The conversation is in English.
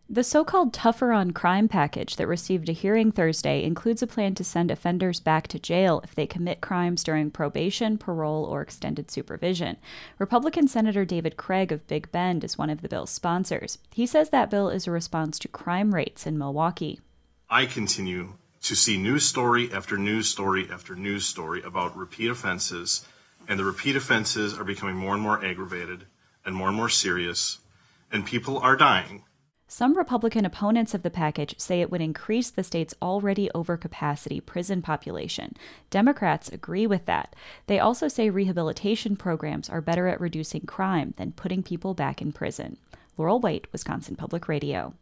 The so-called Tougher on Crime package that received a hearing Thursday includes a plan to send offenders back to jail if they commit crimes during probation, parole, or extended supervision. Republican Senator David Craig of Big Bend is one of the bill's sponsors. He says that bill is a response to crime rates in Milwaukee. I continue to see news story after news story after news story about repeat offenses, and the repeat offenses are becoming more and more aggravated and more serious, and people are dying. Some Republican opponents of the package say it would increase the state's already overcapacity prison population. Democrats agree with that. They also say rehabilitation programs are better at reducing crime than putting people back in prison. Laurel White, Wisconsin Public Radio.